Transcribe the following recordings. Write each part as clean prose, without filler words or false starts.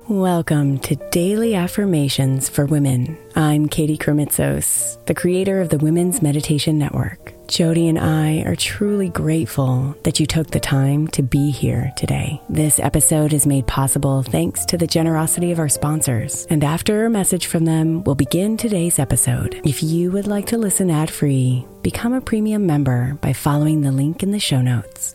Welcome to Daily Affirmations for Women. I'm Katie Kremitzos, the creator of the Women's Meditation Network. Jody and I are truly grateful that you took the time to be here today. This episode is made possible thanks to the generosity of our sponsors. And after a message from them, we'll begin today's episode. If you would like to listen ad-free, become a premium member by following the link in the show notes.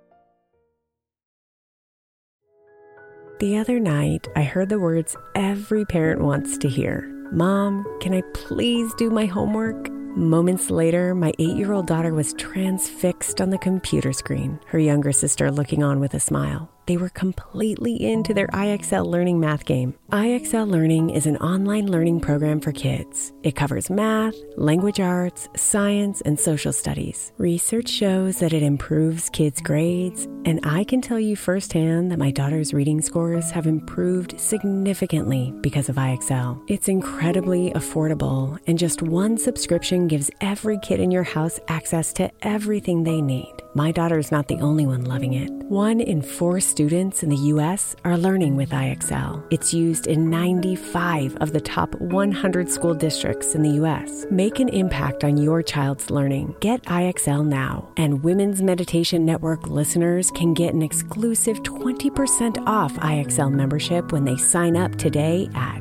The other night, I heard the words every parent wants to hear. Mom, can I please do my homework? Moments later, my 8-year-old daughter was transfixed on the computer screen, her younger sister looking on with a smile. They were completely into their IXL Learning math game. IXL Learning is an online learning program for kids. It covers math, language arts, science, and social studies. Research shows that it improves kids' grades, and I can tell you firsthand that my daughter's reading scores have improved significantly because of IXL. It's incredibly affordable, and just one subscription gives every kid in your house access to everything they need. My daughter's not the only one loving it. 1 in 4 students in the U.S. are learning with IXL. It's used in 95 of the top 100 school districts in the U.S. Make an impact on your child's learning. Get IXL now. And Women's Meditation Network listeners can get an exclusive 20% off IXL membership when they sign up today at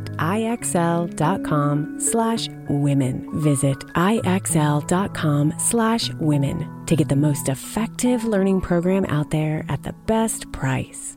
IXL.com/women. Visit IXL.com/women to get the most effective learning program out there at the best price.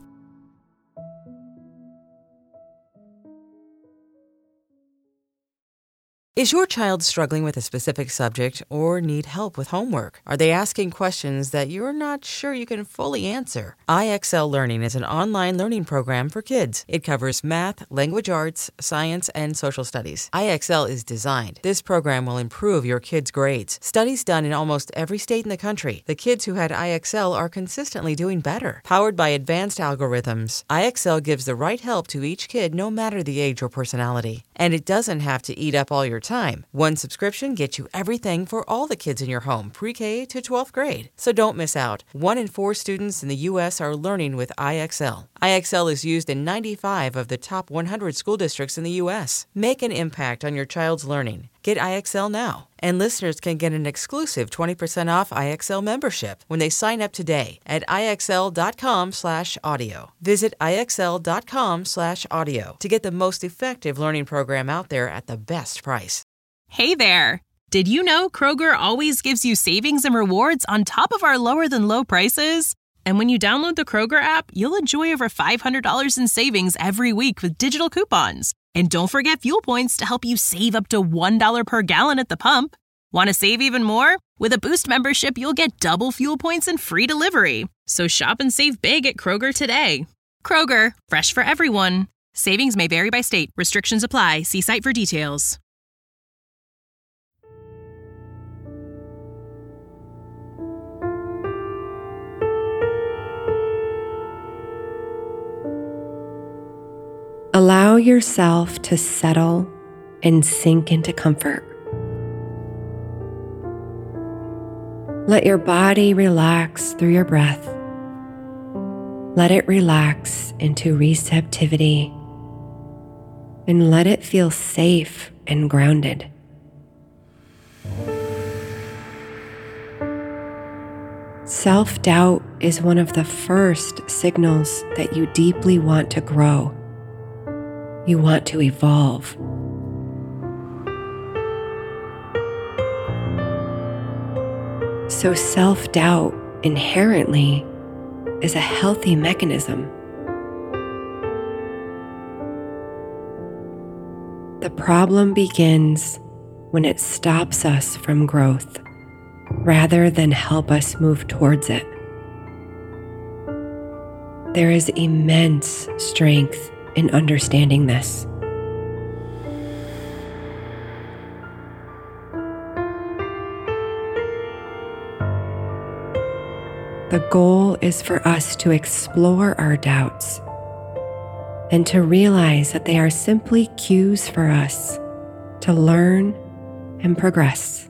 Is your child struggling with a specific subject or need help with homework? Are they asking questions that you're not sure you can fully answer? IXL Learning is an online learning program for kids. It covers math, language arts, science, and social studies. IXL is designed. This program will improve your kids' grades. Studies done in almost every state in the country. The kids who had IXL are consistently doing better. Powered by advanced algorithms, IXL gives the right help to each kid no matter the age or personality. And it doesn't have to eat up all your time. One subscription gets you everything for all the kids in your home, pre-K to 12th grade. So don't miss out. 1 in 4 students in the U.S. are learning with IXL. IXL is used in 95 of the top 100 school districts in the U.S. Make an impact on your child's learning. Get IXL now. And listeners can get an exclusive 20% off IXL membership when they sign up today at IXL.com/audio. Visit IXL.com/audio to get the most effective learning program out there at the best price. Hey there! Did you know Kroger always gives you savings and rewards on top of our lower than low prices? And when you download the Kroger app, you'll enjoy over $500 in savings every week with digital coupons. And don't forget fuel points to help you save up to $1 per gallon at the pump. Want to save even more? With a Boost membership, you'll get double fuel points and free delivery. So shop and save big at Kroger today. Kroger, fresh for everyone. Savings may vary by state. Restrictions apply. See site for details. Allow yourself to settle and sink into comfort. Let your body relax through your breath. Let it relax into receptivity and let it feel safe and grounded. Self-doubt is one of the first signals that you deeply want to grow. You want to evolve. So self-doubt inherently is a healthy mechanism. The problem begins when it stops us from growth rather than help us move towards it. There is immense strength in understanding this. The goal is for us to explore our doubts and to realize that they are simply cues for us to learn and progress.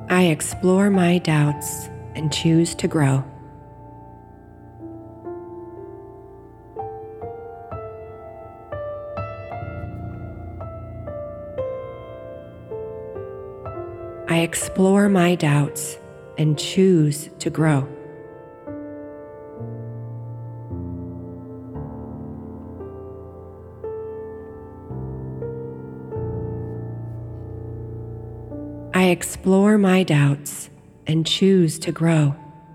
I explore my doubts and choose to grow. I explore my doubts and choose to grow. I explore my doubts and choose to grow.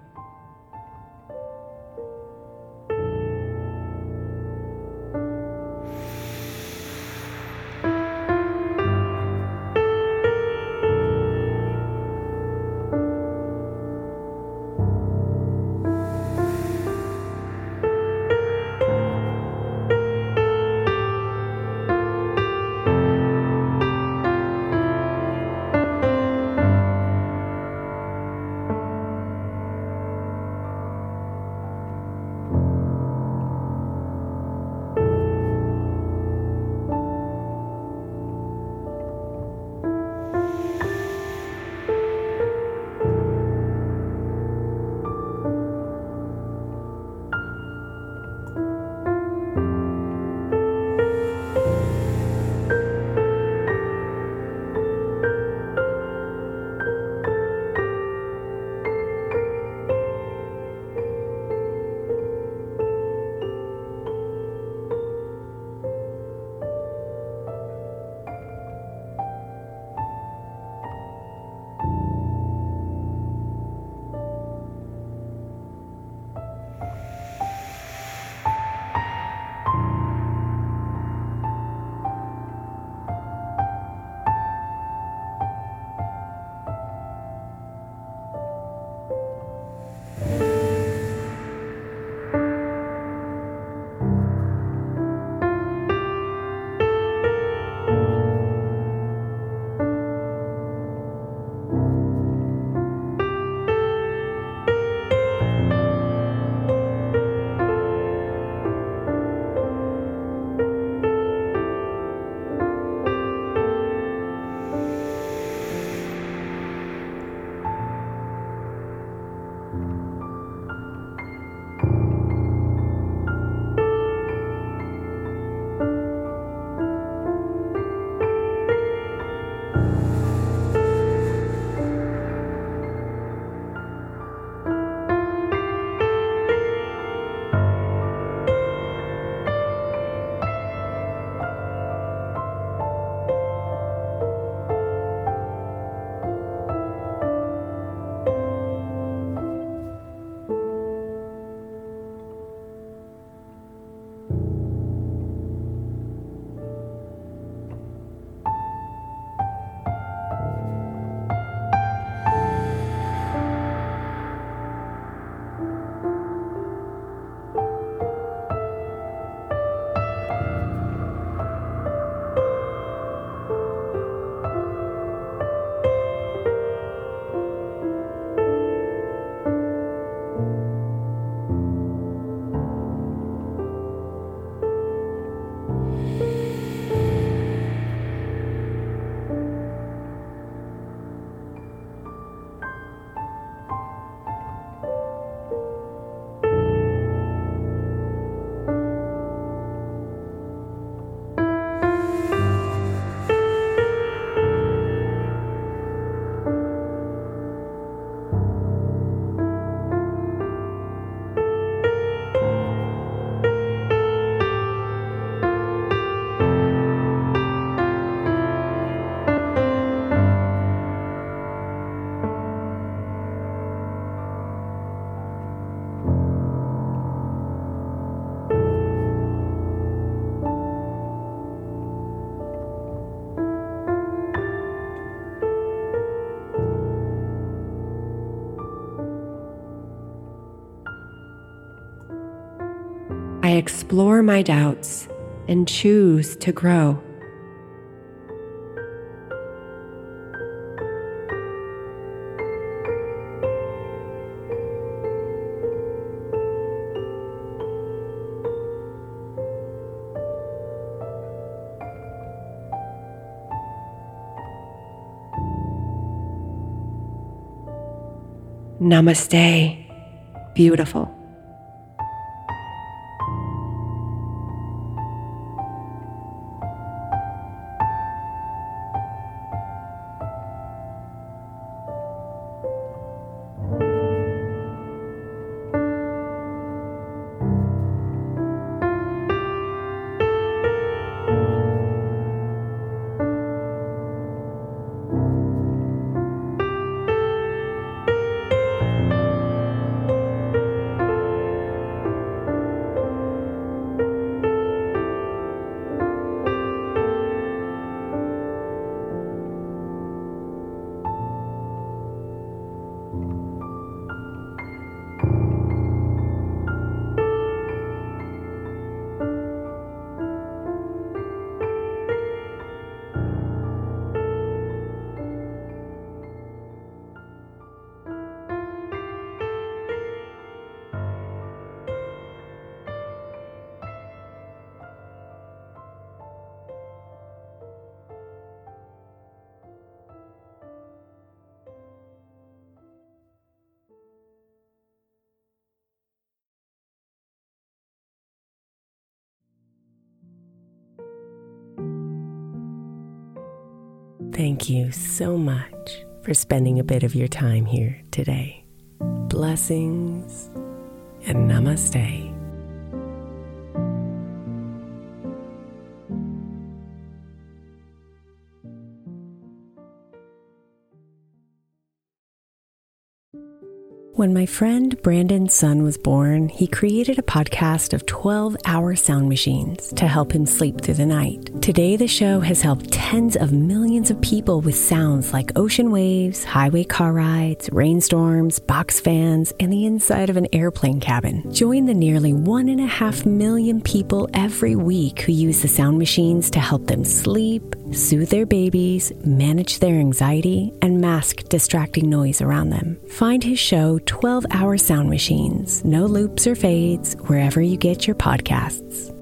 I explore my doubts and choose to grow. Namaste, beautiful. Thank you so much for spending a bit of your time here today. Blessings and namaste. When my friend Brandon's son was born, he created a podcast of 12-hour sound machines to help him sleep through the night. Today, the show has helped tens of millions of people with sounds like ocean waves, highway car rides, rainstorms, box fans, and the inside of an airplane cabin. Join the nearly 1.5 million people every week who use the sound machines to help them sleep, soothe their babies, manage their anxiety, and mask distracting noise around them. Find his show 12-Hour Sound Machines, no loops or fades, wherever you get your podcasts.